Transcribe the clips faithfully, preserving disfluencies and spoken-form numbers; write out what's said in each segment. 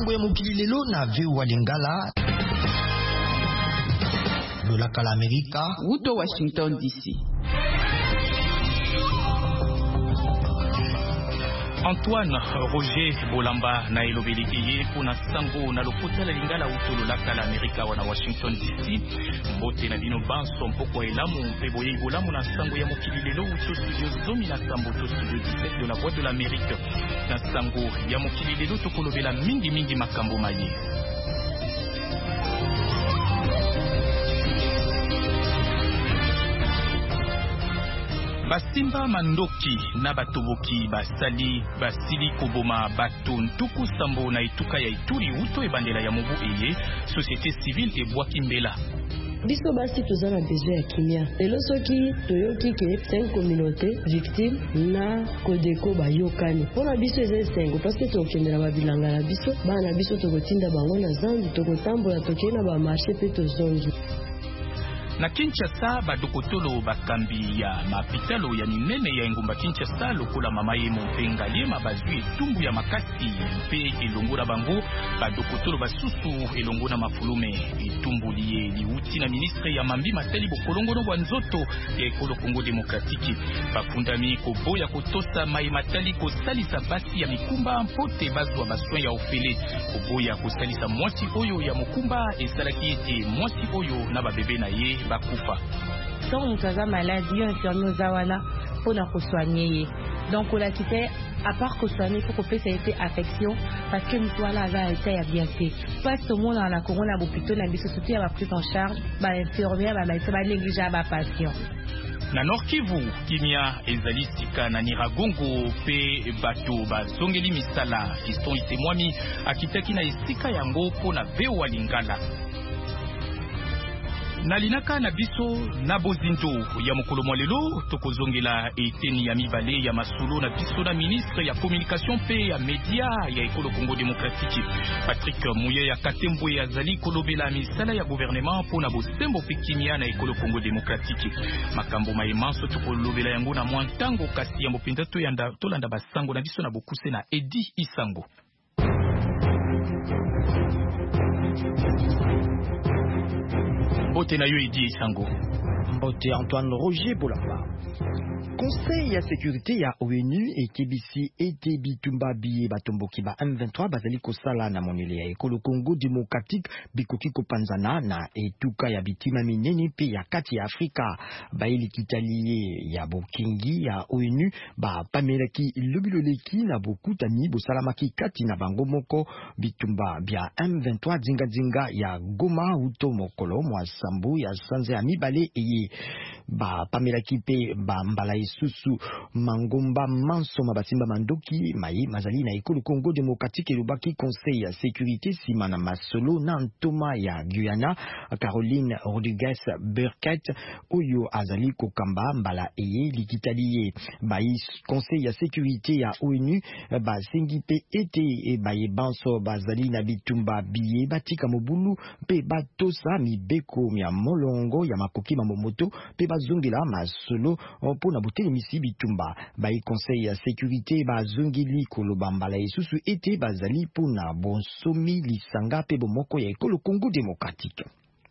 makambo ya mokili lelo na V O A Lingala. Lolaka la Amerika. Uto Washington D C. Antoine Roger Bolamba na elobeli eye kuna sango na lokota la Lingala utolo laka la Amerika wana Washington D C. Mbote na bino banso mpoko elamu mpebo ye bolamu na sango ya mokili lelo uto studio zomi na sambo to studio dix-sept de la Voix de l'Amérique. Na sango ya mokili lelo tokolobela mingi mingi makambo maye. Basimba mandoki na batoboki basali basili koboma bato ntuku sambo na ituka ya Ituri uto ebandela ya mobu eye société civile ebwaki mbela. Biso basi tozana besoin ya kimia. Lelo soki toyoki ke cinq communautés victimes na Kodeko bayokani. Pona biso eze cinq parce que tokendela babilanga na biso bana biso tokotinda bango na zandu tokotambola tokena ba marché pe tozongi. Na Kinshasa badokotolo bakambi ya mapitalo ya minene ya engumba Kinshasa lokola mama ye Mpenga liema bazwi etumbu ya makasi mpe elongola bango badokotolo basusu elongona mafulume etumbu liye liuti na ministre ya mambi matali bokolongono bwa nzoto ya ekolo Kongo Demokratiki bafundami koboya kotosa mai matali kosalisa basi ya mikumba mpote bazwa baswa ya ofele koboya kosalisa mwasi oyo ya mokumba esalaki ete mwasi oyo na babebe na ye bakufa. Quand on a maladie, on infirmier aux awana pour nous soigner. Donc on l'a quitté à part qu'on soigne pour qu'on puisse été affection parce que nous voilà avait été à bien fait. Pas tout le monde dans la couronne à l'hôpital, la société a pris en charge, bah infirmière, bah ça va négliger ba patient. Na Nord Kivu kimia ezali sika na Niragongo pe bato bazongeli misala Fiston Itemwami akitaki na esika yango pona V O A Lingala. Nalinaka na biso na bozindo ya mokolo mwalelo tokozongela eteni ya mibale ya masolo na biso na ministre ya communication pe ya media ya ekolo Kongo Demokratiki Patrick Mouye ya Katembwe ya zali kolobela misala ya gouvernement pona bosembo pe kimia na ekolo Kongo Demokratiki makambo maemanso tokolobela yango na mwantango kasi ya mopinda to yanda tolanda basango na biso na bokuse na Edi Isango. Bote na yo Edi Isango. Bote Antoine Roger Bolamba. Conseil ya sécurité ya O N U et K B C ete bitumba biye batomboki ba M vingt-trois bazali kosala na monele ya ekolo Congo Démocratique bikoki kopanzana na etuka ya bitima minene pe ya kati ya Afrika baili kitaliye ya bokingi ya O N U ba pamelaki lobiloleki na bokutani bosalamaki kati na bango moko bitumba bia M vingt-trois zinga zinga ya Goma uto mokolo mwa sambu ya sanze ya mibale eye ba pamelaki pe ba mbala isusu mangomba manso mabasimba mandoki mayi mazali na ekolo Congo Démocratique elobaki conseil ya sécurité simana masolo na ntoma ya Guyana Caroline Rodriguez Burkett oyo azali kokamba mbala eye likitaliye bayi conseil ya sécurité ya O N U ba sengi pe ete e baye banso bazali na bitumba biye batika mobulu pe batosa mibeko ya molongo ya makoki mamomoto pe bazongela masolo pona boteli misi bitumba bayi conseil ya sécurité bazongeli koloba mbala isusu ete bazali pona bonsomi lisanga pe bomoko ya ekolo Congo Démocratique.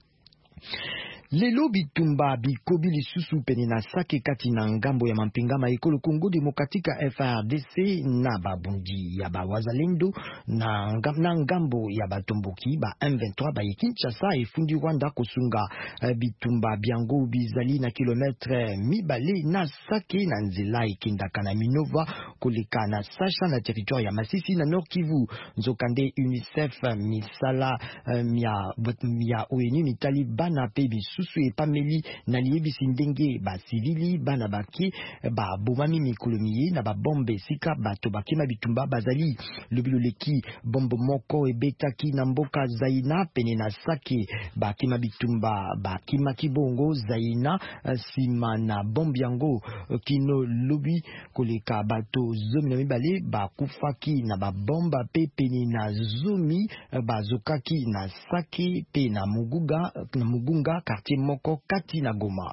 Lelo bitumba bikobi lisusu pene na sake kati na ngambo ya mampinga ma ekolo Congo Démocratique F A R D C na babundi ya bawazalendo na, na ngambo ya batomboki ba M vingt-trois ba Kinshasa efundi Rwanda kosunga uh, bitumba biango bizali na kilometre mibale na sake na nzela ekendaka na Minova koleka na Sacha na territoire ya Masisi na Nord Kivu nzokande UNICEF misala uh, mia, mia O N U mitali bana pe susu e pameli na liebisi ndenge ba civili bana baki ba bomami mikolomiye na ba bombe sika bato bakema bitumba bazali lobiloleki bombo moko ebetaki na mboka Zaina pene na sake bakema bitumba bakima kibongo Zaina sima na bombi yango kino lobi koleka bato zomi na mibale bakufaki na ba bomba pe pene na zomi bazokaki na sake pe na muguga na mugunga quartier moko kati na Goma.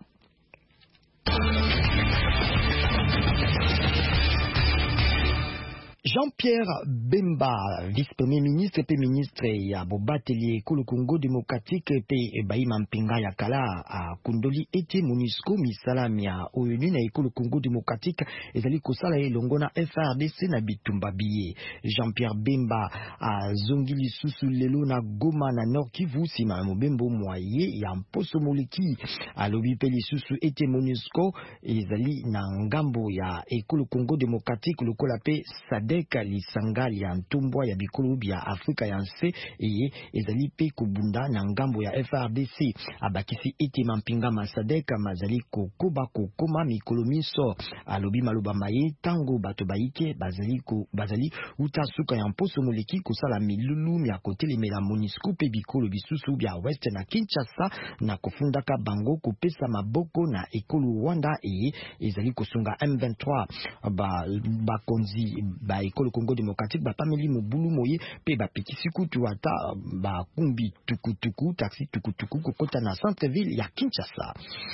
Jean-Pierre Bemba, vice-premier ministre et ministre ya bobateli ekolo Congo démocratique pe baima mpinga ya kala a kundoli ete MONUSCO misalam ya O N U na ekolo Congo démocratique ezali kosala elongo na F R D C na bitumba biye. Jean-Pierre Bemba a zongili susu lelo na Goma na Nord Kivu sima mobembo mwaye ya mposo moleki alobi pe lisusu ete MONUSCO ezali na ngambo ya ekolo Congo démocratique lokola pe Sadek lisangali ya ntumbwa ya bikolo bya Afrika ya nse eye ezali pe kubunda na ngambo ya F R D C abakisi ete mampinga ma Sadek mazali kokoba kokoma mikolo miso alobi maloba maye tango bato baike bazali ko bazali utasuka ya mposo moleki kosala milulu ya kotelemela MONUSCO pe bikolo bisusu bya West na Kinshasa na kofundaka bango kopesa maboko na ekolo Rwanda eye ezali kosunga M vingt-trois ba bakonzi ba ekolo Congo démocratique ba pameli mobulu moye pe ba pikisi kutu ata ba kumbi tukutuku taxi tukutuku kokota na centre ville ya Kinshasa.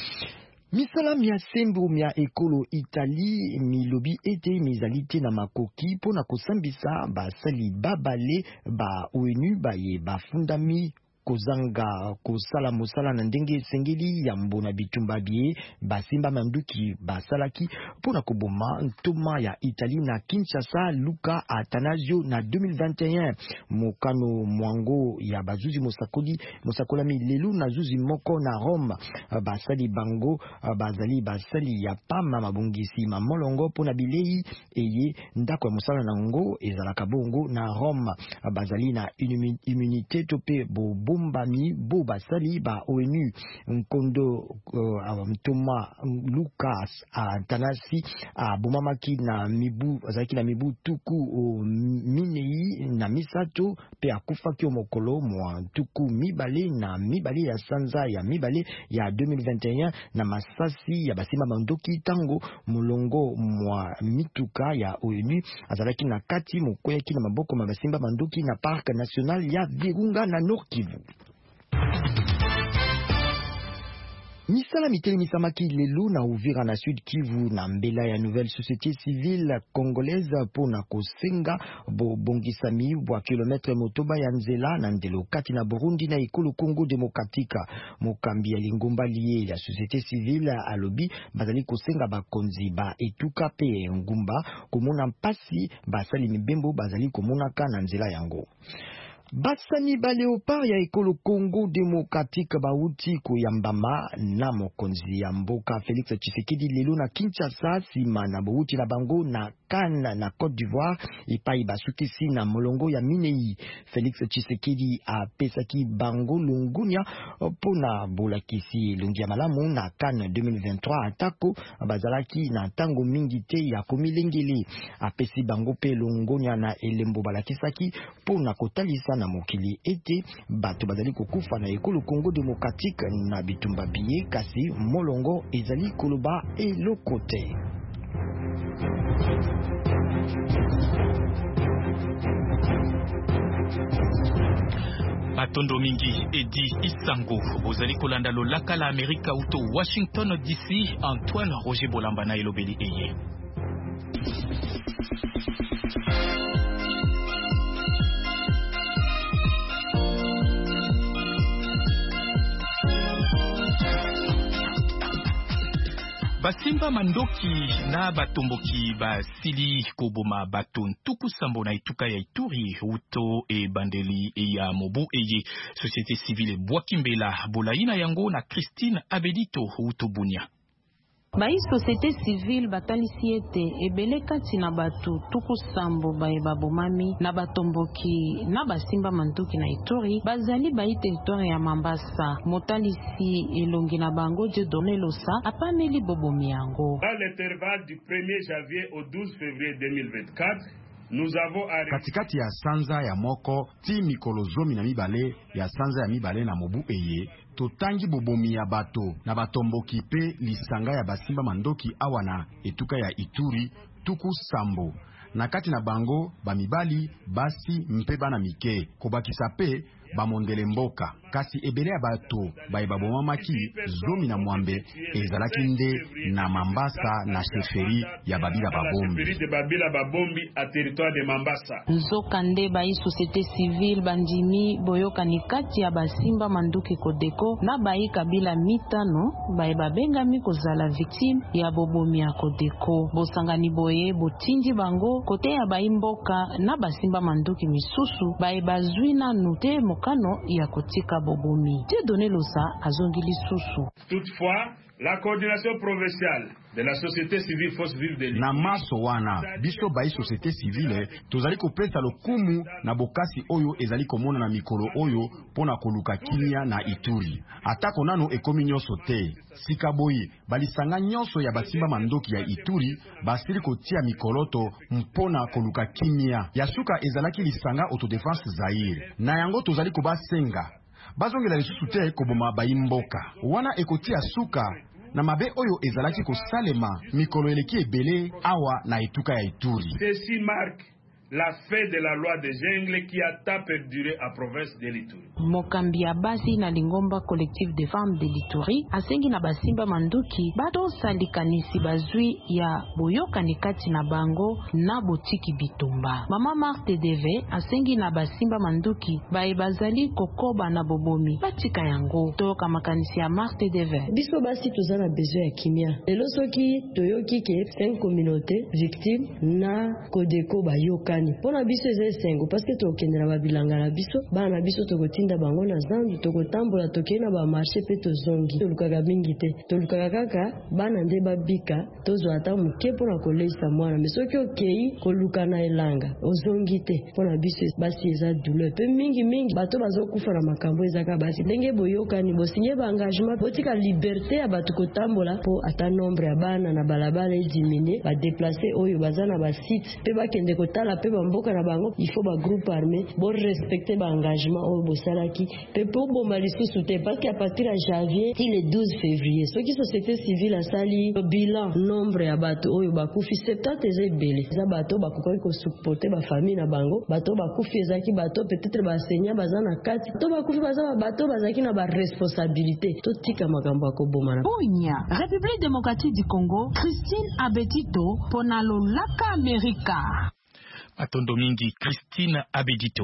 Misala mia sembo mia ekolo Italie milobi ete mizalite na makoki pona kosambisa ba sali babale ba O N U ba ye ba fundami kozanga kosala mosala na ndenge sengeli ya mbona bitumba bie basimba manduki basalaki pona koboma ntoma ya Italie na Kinshasa Luka Atanasio na deux mille vingt et un mokano mwango ya bazuzi mosakoli mosakolami lelu na zuzi moko na Rome basali bango bazali basali ya pama mabongisi mamolongo pona bilei eye ndako ya mosala na ngo ezalaka bongo na Rome bazali na immunité tope bobo Bombami bo basali ba O N U Nkondo uh, Mtoma Lucas Atanasi a bomamaki na mibu azaki na mibu tuku o minei na misato pe akufaki omokolo mwa tuku mibale na mibale ya sanza ya mibale ya deux mille vingt et un na masasi ya basima mandoki tango mulongo mwa mituka ya O N U azalaki na kati mokweki na maboko mabasimba mandoki na parc national ya Virunga na Nord Kivu. Misala miteli misamaki lelo na Uvira na Sud Kivu na mbela ya nouvelle société civile congolaise pona kosenga bo bongisami bwa kilometre motoba ya nzela na ndelo kati na Burundi na ekolo Congo démocratique mokambi ya lingomba lié la société civile alobi bazali kosenga bakonzi ba etuka pe ngumba komona mpasi basali mibembo bazali komona ka na nzela yango. Basani ba Léopard ya ekolo Congo démocratique bauti koyambama na mokonzi ya mboka Félix Tshisekedi lelo na Kinshasa sima na bauti na bango na Cannes na Côte d'Ivoire ipai basukisi na molongo ya minei. Félix Tshisekedi a pesaki bango lungunya pona bolakisi lungia malamu na Cannes deux mille vingt-trois atako bazalaki na tango mingi te ya komilengeli a pesi bango pe lungunya na elembo balakisaki pona kotalisa na mokili ete bato bazali kokufa na ekolo Congo démocratique na bitumba biye kasi molongo ezali koloba elokote. Batondo mingi Edi Isango bozali kolanda lolaka la Amerika uto Washington D C. Antoine Roger Bolamba na elobeli eye. Basimba mandoki na batomboki basili koboma bato ntuku sambo na ituka ya Ituri uto e bandeli e ya mobu eye société civile Bwakimbela bolaina yango na Christine Abedito uto Bunia. Bai société civile batalisi ete ebele kati na batu tuku sambo bae babomami na batomboki na basimba manduki na Ituri bazali bai territoire ya Mambasa motalisi elongi na bango je donner losa apameli bobomi yango. Dans l'intervalle du premier janvier au douze février deux mille vingt-quatre, nous avons arrêté katikati ya sanza ya moko ti mikolo zomi na mibale ya sanza ya mibale na mobu eye totangi bobomi ya bato na batomboki pe lisanga ya basimba mandoki awana etuka ya Ituri tuku sambo na kati na bango bamibali basi mpe bana mike kobakisa pe bamondele mboka kasi ebele ya bato bayeba bomamaki zomi na mwambe ezalaki nde na Mambasa na sheferi ya Babila Babombi. Nzoka nde bayi société civile bandimi boyoka ni kati ya basimba manduki Kodeko na bayi kabila mitano bayi babengami kozala victime ya bobomi ya Kodeko. Bosangani boye botindi bango kote ya bayi mboka na basimba manduki misusu bayi bazwi na nute mokano ya kotika bobomi. Te donné losa azongili susu. Toutefois, la coordination provinciale de la société civile force vive de na maso wana biso bayi société civile tozali kopesa lokumu na bokasi oyo ezali komona na mikolo oyo pona koluka kimia na Ituri. Atako nano ekomi nyonso te. Sikaboyi balisanga nyonso ya basimba mandoki ya Ituri basili kotia mikoloto mpona koluka kimia. Yasuka ezalaki lisanga autodefense Zaire. Na yango tozali kobasenga bazongela lisusu te koboma bayi mboka. Wana ekotia suka na mabe oyo ezalaki kosalema mikolo eleki ebele awa na etuka ya Ituri. Ceci marque la fin de la loi de jungle qui a tant perduré à province de l'Ituri. Mokambi ya basi na lingomba collectif de femmes de l'Ituri asengi na basimba manduki bato salikanisi bazwi ya boyoka nikati na bango na botiki bitumba. Mama Marthe Deve asengi na basimba manduki bae bazali kokoba na bobomi batika yango. Toyoka makanisi ya Marthe Deve. Biso basi tozana besoin ya kimia. Elo soki toyoki ke cinq communautés victimes na Kodeko bayoka pona biso eze sengo parce que tokendela babilanga na biso bana biso tokotinda bango na zandu tokotambola tokena ba marché pe tozongi tolukaka mingi te tolukaka kaka bana nde babika tozwa ata muke pona koleisa mwana mais soki okei koluka na elanga ozongi te pona biso basi eza douleur pe mingi mingi bato bazokufa na makambo ezaka basi ndenge boyokani bosinye ba engagement botika liberté ya bato kotambola po ata nombre ya bana na balabala ediminuer ba déplacer oyo bazana ba site pe bakende kotala pe mboka na bango il faut ba groupe armé bon respecter ba engagement au bosalaki pe po bo malisusu te parce qu'à partir de janvier till le douze février ce qui société civile a sali bilan nombre ya bato oyo bakufi septante ezebele za bato bakoki ko supporter ba famille na bango bato bakufi ezaki bato peut-être ba enseignant bazana kati to bakufi bazaba bato bazaki na ba responsabilité to tika makambo akoboma na Bunya République démocratique du Congo Christine Abedito ponalo laka America. Atondo mingi Christine Abedito.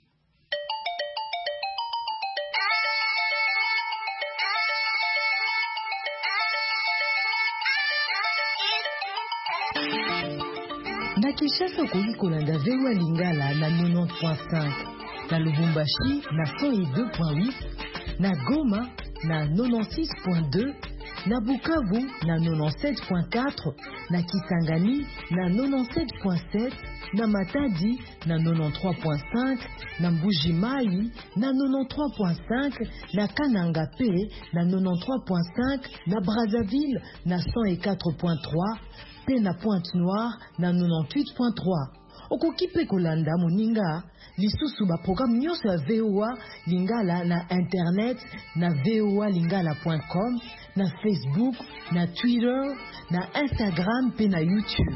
Na Kinshasa okoki kolanda V O A Lingala na quatre-vingt-dix point cinq, na Lubumbashi na cent deux point huit, na Goma na quatre-vingt-six point deux, na Bukavu na quatre-vingt-dix-sept point quatre, na Kisangani na quatre-vingt-dix-sept point sept, na Matadi na quatre-vingt-treize point cinq, na Mbuji-Mayi na quatre-vingt-treize point cinq, na Kananga P na quatre-vingt-treize point cinq, na Brazzaville na cent quatre point trois, pe na Pointe-Noire na quatre-vingt-dix-huit point trois. Okoki pe kolanda moninga lisusu ba programme nyonso ya V O A Lingala na internet na v o a lingala point com, na Facebook, na Twitter, na Instagram pe na YouTube.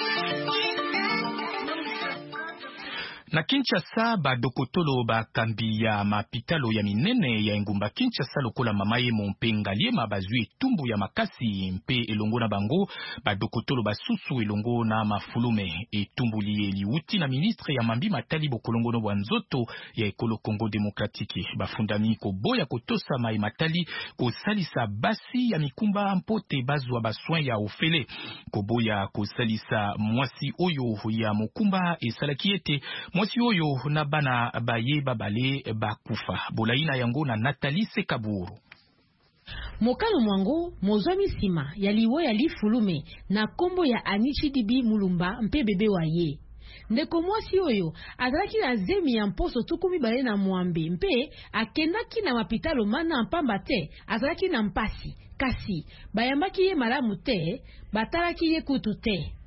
Na Kinshasa badokotolo bakambi ya mapitalo ya minene ya engumba Kinshasa lokola mamaye mompengalie mabazwi etumbu ya makasi mpe elongo na bango badokotolo basusu elongo na mafulume etumbu liuti na ministre ya mambi matali bokolongo no bwanzoto ya ekolo Congo Demokratiki bafundami ko boya kotosa mai matali ko salisa basi ya mikumba mpote bazwa bassoin ya ofele ko boya ko salisa mwasi oyo ya mokumba esalaki ete mwasi oyo na bana baye babale bakufa bolaina yango na Nathalie Sekaburu. Mokalo mwango mozwami sima ya liwo ya lifulume na kombo ya Anichi Dibi Mulumba mpe bebe waye. Ndeko mwasi oyo azalaki na zemi ya mposo tukumi bale na mwambe mpe akendaki na mapitalo mana mpamba te azalaki na mpasi kasi bayambaki ye malamu te batalaki ye kutu te.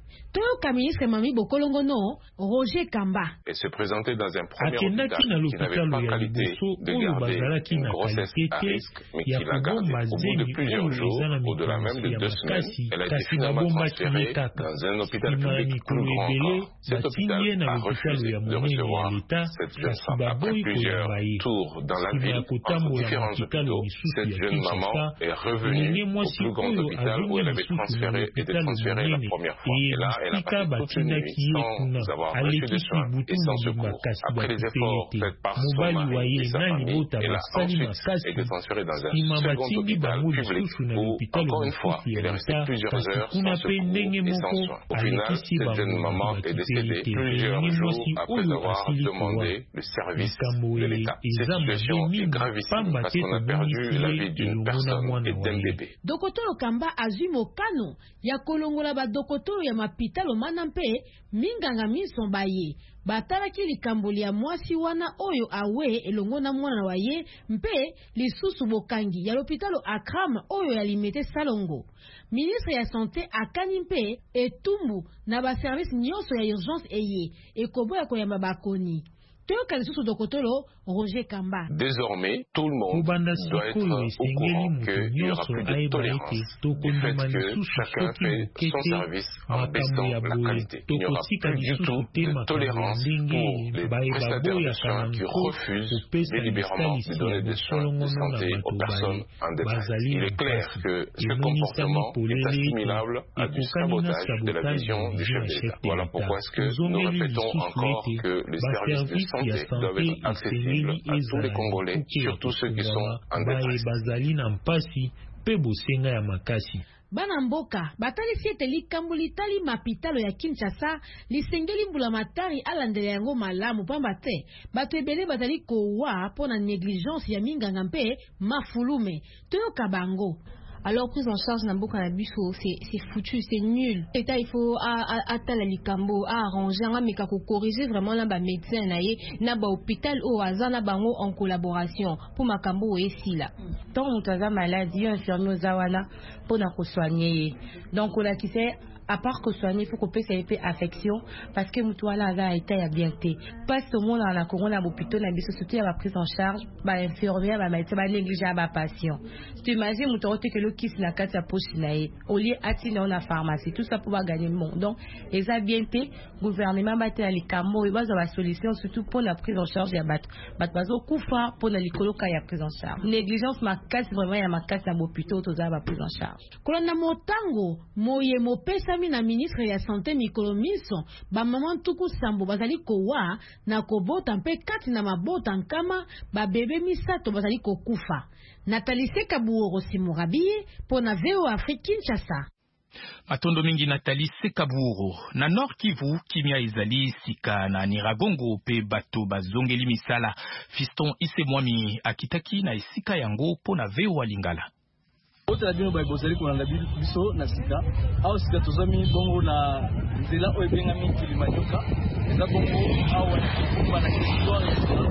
Toyoka ministre Mami Bokolongono, Roger Kamba. Et se présenter dans un premier hôpital qui n'avait pas qualité de garder une grossesse à risque, mais qui l'a gardée au bout de plusieurs jours, au-delà même de deux semaines. Elle a été finalement transférée dans un hôpital public plus grand encore. Cet hôpital a refusé de recevoir cette jeune femme. Après plusieurs tours dans la ville, entre différents hôpitaux, cette jeune maman est revenue au plus grand hôpital où elle avait transféré, été transférée la première fois. Et là, elle a passé toute une nuit sans avoir reçu de soins et sans secours. Après les efforts faits par son mari et sa famille, elle a ensuite été transférée dans un second hôpital public où, encore une fois, elle est restée plusieurs heures sans secours et sans soins. Au final, cette jeune maman est décédée plusieurs jours après avoir demandé le service de l'État. Cette situation est gravissime parce qu'on a perdu la vie d'une personne et d'un bébé. Dokotolo Kamba azui mokano ya kolongola ba dokotolo ya mapitalo manampe minganga miso baye batalaki likamboli ya mwasi wana oyo awe elongo na mwana waye mpe lisusu bokangi ya l'hôpitalo Akram oyo ya limete Salongo. Ministre ya santé akani mpe etumbu na ba service nyonso ya urgence eye ekoboya koyamba bakoni. Roger Kamba. Désormais, tout le monde doit être au courant qu'il n'y aura plus de tolérance du fait que chacun fait son service en baissant la qualité. Il n'y aura plus du tout de tolérance pour les prestataires de soins qui refusent délibérément de donner des soins de santé aux personnes en détresse. Il est clair que ce comportement est assimilable à du sabotage de la vision du chef de l'État. Voilà pourquoi est-ce que nous répétons encore que les services de santé doivent être accessibles à tous les Congolais, surtout ceux qui sont en détresse. Bana mboka batalisi ete likambo litali mapitalo ya Kinshasa lisengeli mbula matari alandela yango malamu pamba te bato ebele bazali kowa pona négligence ya minganga mpe mafulume toyoka bango. Alors prise en charge Namboka na biso c'est foutu, c'est nul. L'État il faut à à la likambo à arranger à mais kako corriger vraiment là ba médecin na ye na ba hôpital au hasard na bango en collaboration pour makambo ici là. Tant mutaza maladie infirmier zawana pour na ko soigner. Donc on a qui sait à part que soigner, il faut qu'on puisse faire affection parce que mutuala a été à bien té. Pas seulement dans la couronne à l'hôpital, mais surtout à la prise en charge, bah infirmière, bah médecin, bah négliger bah patient. Tu imagines mutuala que le kiss la carte à poche naïe, au lieu attendre dans la pharmacie, tout ça pour gagner le monde. Donc, les a bien té, gouvernement batté à les camo, et bah la solution surtout pour la prise en charge ya bat, bat bazo koufa pour la licolo quand ya prise en charge. Négligence ma casse vraiment ya ma casse à l'hôpital, tout ça va prise en charge. Kolona motango, moye mo pesa na ministre ya santé mikolo miso ba maman tuku sambo bazali kowa na kobota mpe kati na mabota nkama ba bebe misato bazali kokufa. Nathalie Sekabuoro Simurabiye pona V O Afrique Kinshasa. Matondo mingi Nathalie Sekabuoro na Nord Kivu kimia ezali sika na Niragongo pe bato bazongeli misala Fiston Isemwami akitaki na esika yango pona V O Lingala. Otra bino ba bozali ko na biso na sika au sika tozami bongo na nzela oyo bengami Kilimanyoka eza bongo awa na na histoire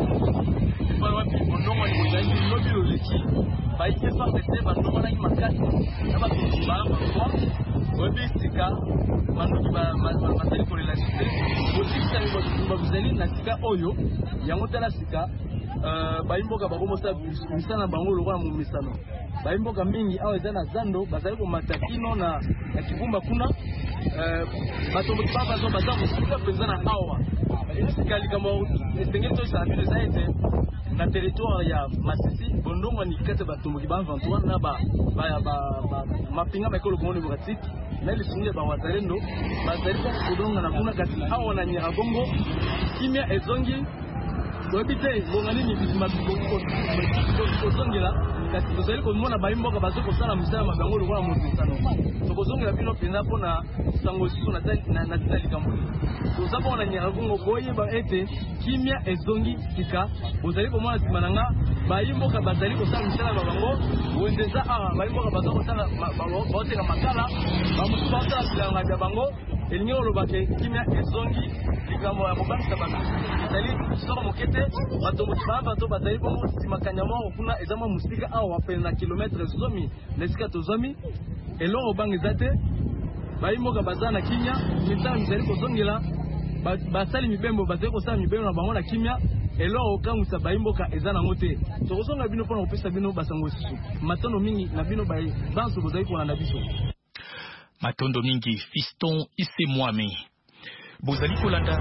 ba wapi bongo ni bozali lobi loleki ba ite fa tete ba bongo na makasi na ba ba ba wapi sika manu ba bazali ko relation bozika ni ba bozali na sika oyo yango tala sika ba imboka ba komosa misana bango lokwa mu misano baimboka mingi awa eza na zando bazali komata kino na na kibumba kuna bato baba zo baza kosika penza na awa esika likambo esengeli tosala bino eza ete na territoire ya Masisi bondongo ni kete batomboki ba vingt trois na ba mapinga makolo bongo demokratique na lisungi ba wazalendo bazali kodonga na kuna kati awa na Nyiragongo kimia ezongi dobite ngongani ni bizima kozongela kasi tozali komona baimboka bazo kosala misala mabango lokola mosano tokozongela bino penza mpona sango siso na na tina likambo toza mpona Nyiragongo boyeba ete kimia ezongi sika bozali komona nsima na nga baimboka bazali kosala misala mabango wendeza awa baimboka bazo kosala baoteka makala bamosusu baosala bilanga bya bango elingi olobake kimia ezongi likambo ya kobangisa bato ezali soko mokete batomboki baa bato bazali bongo nsima kanyama okuna eza mwa musika awa wapene na kilometre zomi na esika tozomi eloko obanga eza te. bayimboka baza na kimia misala misali kozongela basali mibembo bazali kosala mibembo na bango na kimia elo okangwisa bayimboka eza nango te tokozonga bino mpona kopesa bino basango susu matondo mingi na bino banso bozali kolanda biso matondo mingi Fiston Isemwami bozali kolanda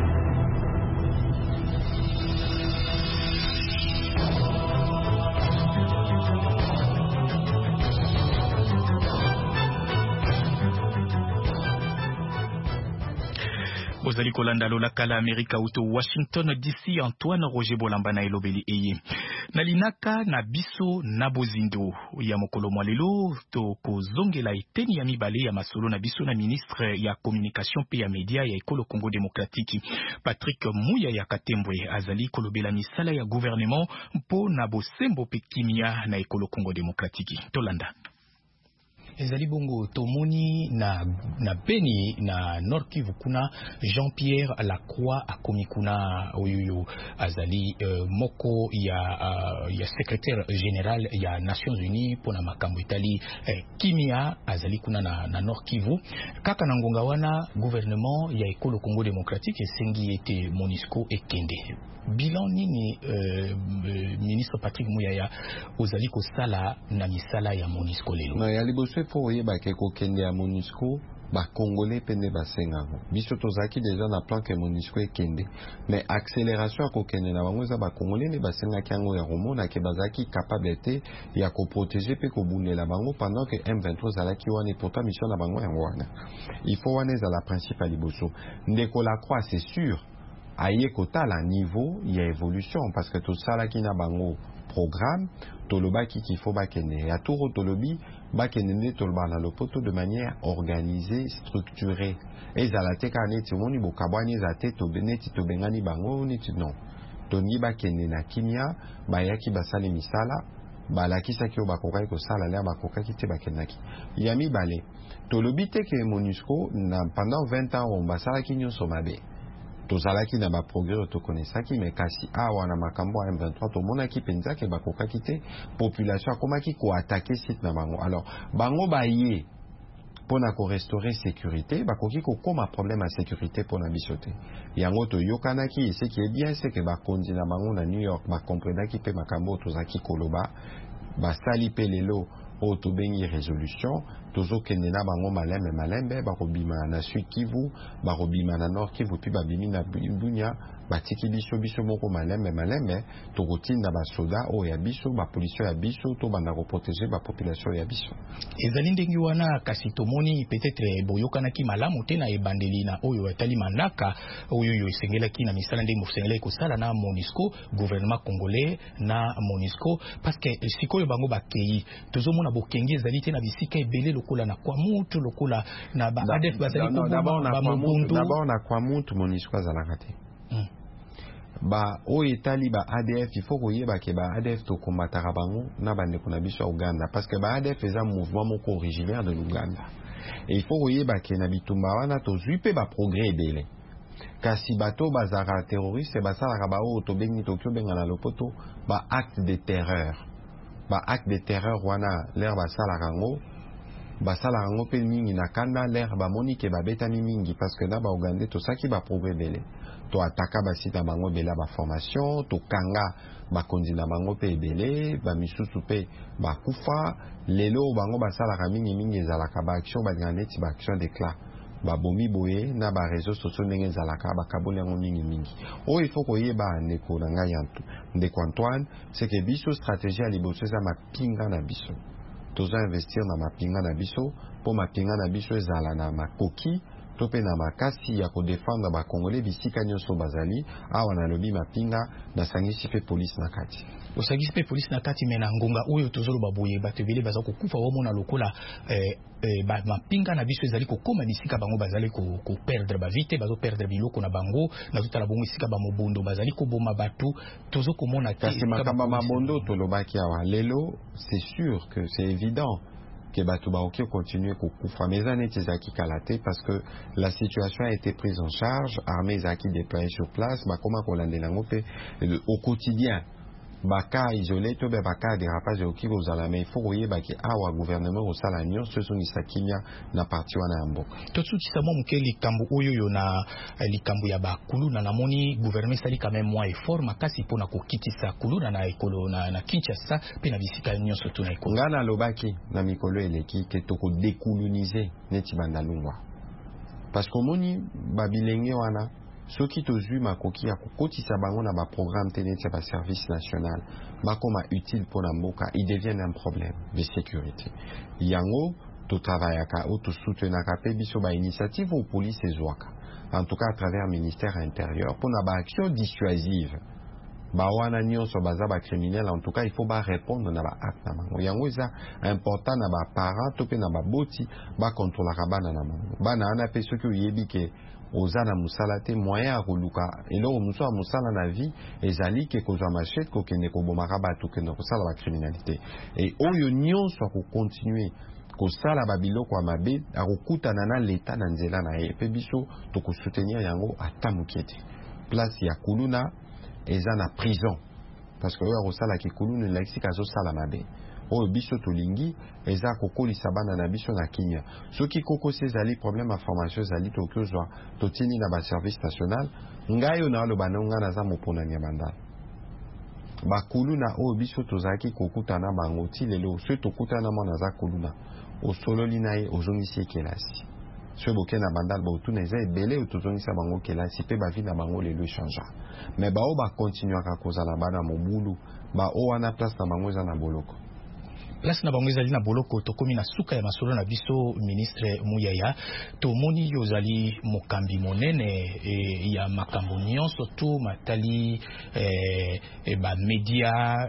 Bozali kolanda lola kala Amerika uto Washington D C Antoine Roger Bolamba na elobeli eye. Nalinaka na biso na bozindo ya mokolo mwalelo to kozongela eteni ya mibale ya masolo na biso na ministre ya communication pe ya media ya ekolo Congo Démocratique Patrick Muya ya Katembwe azali kolobela misala ya gouvernement mpo na bosembo pe kimia na ekolo Congo Démocratique. Tolanda. Ezali bongo tomoni na na Beni na Nord Kivu kuna Jean-Pierre Lacroix akomi kuna oyoyo azali uh, moko ya uh, ya secrétaire général ya Nations Unies pona makambo itali eh, kimia azali kuna na, na Nord Kivu kaka na ngonga wana gouvernement ya ekolo Congo Démocratique esengi ete MONUSCO ekende. Bilan nini euh, ministre Patrick Muyaya ozali ko sala na misala ya MONUSCO lelo? Na ya liboso fo oyeba ke ko kende ya MONUSCO ba congolais pende ba sengango. Biso tozaki déjà na plan ke MONUSCO ekende. Mais accélération ko kende na bango za ba congolais ne ba senga kango ya romona ke bazaki capabilité ya ko protéger pe ko bunela bango pendant que M vingt-trois zalaki wana pourtant mission na bango ya wana. Il faut wana za la principale liboso. Ndeko la croix c'est sûr. Aye kota la niveau il y a évolution parce que tout ça là qui n'a bango programme toloba qui qu'il faut bakene ya touro tolobi bakene toloba na lopoto de manière organisée structurée et za la teka ne timoni bokabwani za te to beneti to bengani bango ni non toni bakene na kimia bayaki basali misala balakisa ki obakokai ko sala la bakokaki te bakenaki yami bale tolobi te ke MONUSCO na pendant vingt ans on basala ki nyonso mabe tozalaki na ba progrès to connaissaki mais kasi awa na makambo M vingt-trois to monaki penza ke bakoka kite population akomaki ko attaquer site na bango alors bango baye pona ko restaurer sécurité bakoki ko koma problème à sécurité pona bisote yango to yokanaki ce qui est bien c'est que ba kondi na bango na New York ba comprendaki pe makambo tozaki koloba ba sali pe lelo o to bengi résolution tozo kenena bango malembe malembe bakobima na Sud Kivu bakobima na Nord Kivu puis babimi na Bunya batiki biso biso moko malembe malembe tokotinda basoda o ya biso ba police ya biso to banda ko protéger ba population ya biso ezali ndengi wana kasi tomoni peut-être boyokanaki malamu te na ebandeli na oyo etali manaka oyo yo esengelaki na misala ndenge mosengela ko sala na MONUSCO gouvernement congolais na MONUSCO parce que sikoyo bango bakei tozomona bokengi ezali te na bisika ebele lokola na kwa mutu lokola na ba A D F bazali ko ba mutu d'abord na kwa mutu MONUSCO azalaka te ba o etali ba A D F il faut koyeba ke ba A D F to kombataka bango na bande kuna biso ya Uganda parce que ba A D F eza mouvement moko originaire de l'Uganda et il faut koyeba ke na bitumba wana to zuipe ba progrès ebele kasi bato bazara terroriste basalaka ba o to bengi to kyo benga na lopoto ba acte de terreur ba acte de terreur wana l'air basalaka ngo basalaka ngo pe mingi na kanda l'air bamoni ke babetami mingi parce que na ba Uganda to saki ba progrès ebele to ataka basita bango bela ba formation to kanga bakonzi na bango pe ebele ba misusu pe bakufa lelo bango basalaka mingi mingi ezalaka ba action ba neti ba action d'éclat ba bomi boye na ba réseaux sociaux ndenge ezalaka bakaboli yango mingi mingi o il faut koyeba ndeko na ngai yantu ndeko Antoine c'est que biso stratégie ya liboso eza mapinga na biso tozo investir na mapinga na biso po mapinga na biso ezala na makoki tope na makasi ya ko défendre ba Congolais bisika nyonso bazali awa na lobi mapinga na sangisi pe police na kati osangisi pe police na kati mena ngonga oyo tozolo baboye batebele baza ko kufa wo mona lokola eh, eh, ba mapinga na biso ezali ko koma bisika bango bazali ko ko perdre ba vite bazo perdre biloko na bango na tutala bongo isika ba mobondo bazali ko boma batu tozo ko mona kasi makamba mabondo to lobaki awa lelo c'est sûr que c'est évident que bato baoki continuer kokufa mais eza neti ezalaki kala te parce que la situation a été prise en charge armée ezalaki déployée sur place bakoma kolandela yango mpe au quotidien baka isolé to be baka dérapage oki kozala mais il faut koyeba ki awa gouvernement osala nyonso ezongisa kimia na parti wana ya mboka tozutisa mwa moke likambo oyo yo na likambo ya bakuluna namoni gouvernement esali quand même mwa effort makasi mpona kokitisa kuluna na ekolo na, na Kinshasa mpe na bisika nyonso tuna ekolo nga nalobaki na mikolo eleki ke tokodekolonize neti bandalungwa parce que omoni babilenge wana soki tozwi makoki ya kokotisa bango na baprogramme te neti ya baservice national bakoma utile mpona mboka il devient un problème de sécurité yango totravaillaka o tosoutenaka mpe biso bainitiative o police ezwaka en tout cas à travers ministère intérieur mpona baaction dissuasive bawana nyonso baza bacriminel en tout cas il faut barépondre na baacte na bango yango eza important na baparent to mpe na baboti bakontrolaka bana na bango bana wana mpe soki oyebi ke oza na mosala te moyen ya koluka eloko mosusu ya mosala na vie ezali ke kozwa machete kokende kobomaka bato kende kosala bacriminalité e oyo nyonso akokontinue kosala babiloko ya mabe akokutana na leta na nzela na ye mpe biso tokosoutenir yango ata moke te place ya kuluna eza na prison parce que oyo akosalaki kuluna elakisika azosala mabe oyo biso tolingi eza kokolisa bana na biso na kimia soki kokosi ezali problème ya formation ezali toki ozwa totini na baservice national ngai oyo naaloba na nga naza moponani ya bandala bakuluna oyo biso tozalaki kokutana bango ti lelo soki tokutana mwana aza kuluna osololi na ye ozongisi ye kelasi soki boke na bandala baotuna eza ebele oyo tozongisa bango kelasi mpe bavi na bango lelo echangeaka me bao bakontinuaka kozala bana mobulu bao wana place na bango eza na boloko place na bango ezali na boloko tokomi na suka ya masolo na biso ministre Muyaya tomoni yo ozali mokambi monene e, ya makambo nyonso tu matali e, e, ba media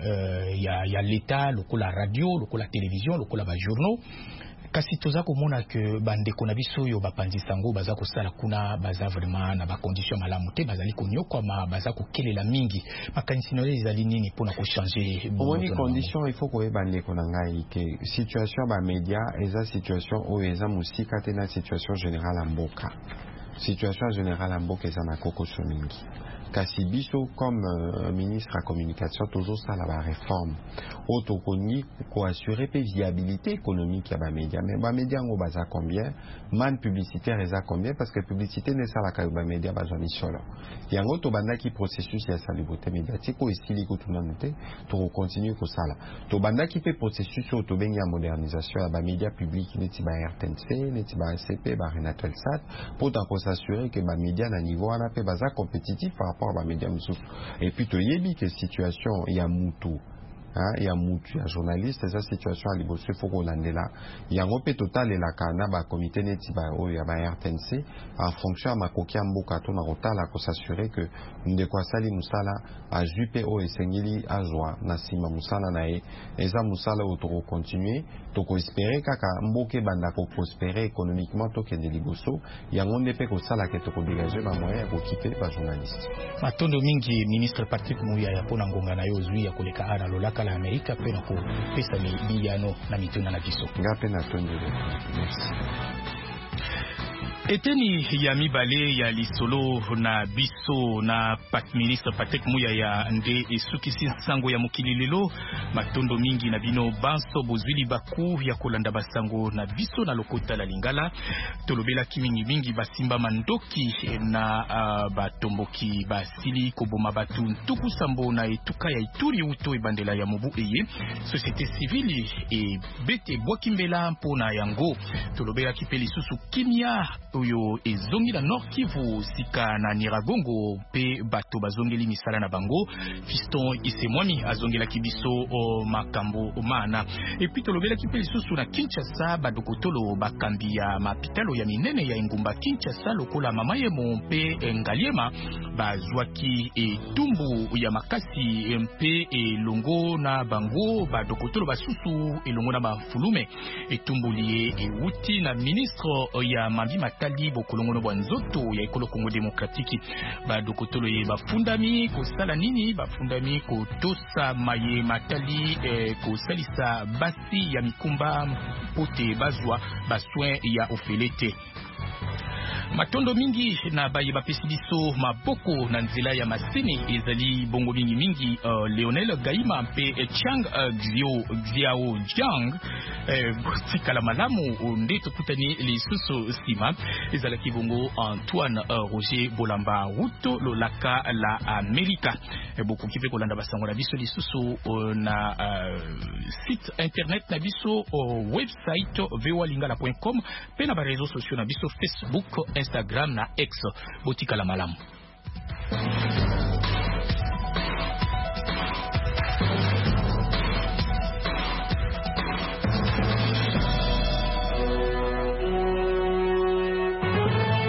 e, ya, ya leta lokola radio lokola télévision lokola ba journaux kasi toza komona ke bandeko na biso oyo bapanzi sango baza kosala kuna baza vraiment na bacondition malamu te bazali konyokwama baza kokelela mingi makanisi na ezali nini mpona kochanger omoni condition il faut koyeba ndeko na ngai ke situation ba media eza situation oyo eza mosika te na situation générale ya mboka situation générale ya mboka eza na kokoso mingi kasi biso comme euh, ministre ya communication tozosala bareforme oyo tokoni koassure mpe viabilité économique ya bamédia mais bamédia yango baza combien man publicitaire eza combien parce que publicité nesalaka yo bamédia bazwa misolo yango tobandaki processus ya salubrité médiatique oyo esili kotunanu te tokokontinue kosala tobandaki mpe processus oyo tobengi ya modernisation ya bamédia publique neti ba R T N C neti ba A C P ba Renatelsat mpo takosasure ke bamédia na niveau wana mpe baza compétitif par rapport à média mosusu et puis toyebi que situation ya mutu hein ya mutu ya journaliste eza situation ya liboso il faut kolandela yango mpe totalelaka na bakomite neti ba oyo ya ba R T N C en fonction ya makoki ya mboka to na kotala kosasure ke ndeko asali mosala azwi mpe oyo esengeli azwa na nsima mosala na ye eza mosala oyo tokokontinue tokoespere kaka mboka ebanda koprospere économiquement tokende liboso yango nde mpe kosalaka tokodégage bamoyen ya kokipe bajournaliste matondo mingi ministre Patrick Muyaya mpona ngonga na yo ozwi ya koleka ana lolaka la Amerika mpe na kopesa miyano na mituna na biso nga mpe natondele merci. Eteni ya mibale ya lisolo na biso na pat ministre Patrick Muyaya nde esukisi sango ya mokili lelo matondo mingi na bino banso bozwili baku ya kolanda basango na biso na lokota la Lingala tolobela kimingi mingi basimba mandoki na uh, batomboki basili koboma batu ntuku sambo na etuka ya Ituri uto ebandela ya mobu eye société civile e bete bwakimbela mpona yango tolobela kipeli susu kimia oyo ezongi na Nord Kivu sika na Nyiragongo pe bato bazongeli misala na bango Fiston Isemwami azongela kibiso o makambo mana et puis tolobela kipe lisusu na Kinshasa badokotolo bakambi ya mapitalo ya minene ya engumba Kinshasa lokola mamaye mompe ngaliema bazwaki etumbu ya makasi mpe elongo na bango badokotolo basusu elongo na bafulume etumbu liye ewuti na ministre ya Mambi Matali bokolongono bwa nzoto ya ekolo Kongo Demokratiki badokotolo ye bafundami kosala nini bafundami kotosa maye Matali eh, kosalisa basi ya mikumba pote bazwa bassoin ya ofelete matondo mingi na baye bapesi biso maboko na nzela ya masini ezali bongo mingi mingi uh, Leonel Gaima mpe Chang uh, Xiao Xiao Jiang eh, tikala malamu nde tokutani lisusu sima ezalaki bongo Antoine uh, Roger Bolamba Wuto lolaka la Amerika eh, boko kipe kolanda basango na biso lisusu uh, na uh, site internet na biso uh, website v o a lingala point com pe na ba réseaux sociaux na biso Facebook, Instagram na X botika la malamu.